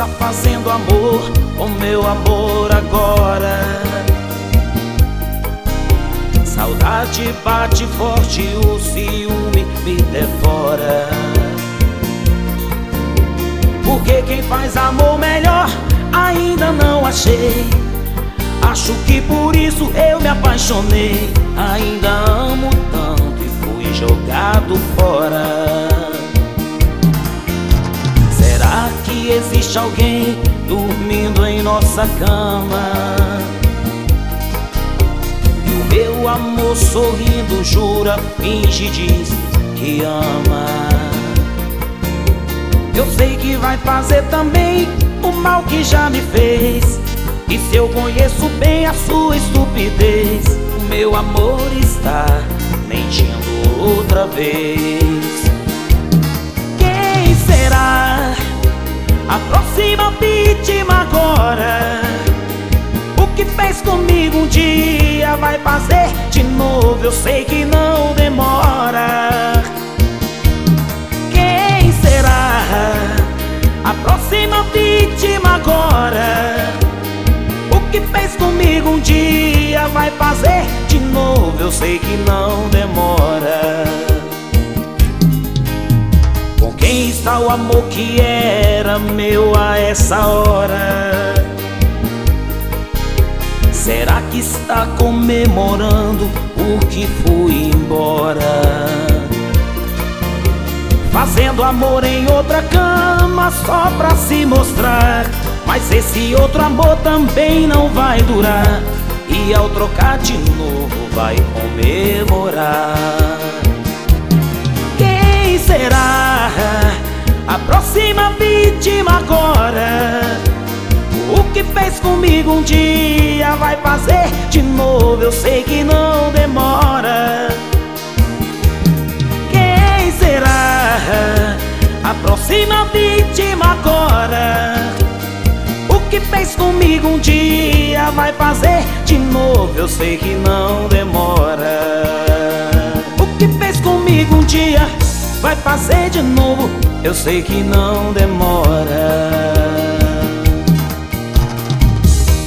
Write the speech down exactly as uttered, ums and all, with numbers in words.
está fazendo amor com meu amor agora. Saudade bate forte, o ciúme me devora. Porque quem faz amor melhor ainda não achei. Acho que por isso eu me apaixonei. Ainda amo tanto e fui jogado fora. Será que existe alguém dormindo em nossa cama? E o meu amor sorrindo jura, finge, diz que ama. Eu sei que vai fazer também o mal que já me fez. E se eu conheço bem a sua estupidez, o meu amor está mentindo outra vez. Quem será a próxima vítima agora? O que fez comigo um dia vai fazer de novo, eu sei que não demora. Quem será a próxima vítima agora? O que fez comigo um dia vai fazer de novo, eu sei que não demora. Com quem está o amor que era meu a essa hora? Será que está comemorando porque fui embora? Fazendo amor em outra cama só pra se mostrar. Mas esse outro amor também não vai durar. E ao trocar de novo vai comemorar. Quem será a próxima vítima agora? O que fez comigo um dia vai fazer de novo, eu sei que não demora. Quem será a próxima vítima agora? O que fez comigo um dia vai fazer de novo, eu sei que não demora. O que fez comigo um dia vai fazer de novo, eu sei que não demora.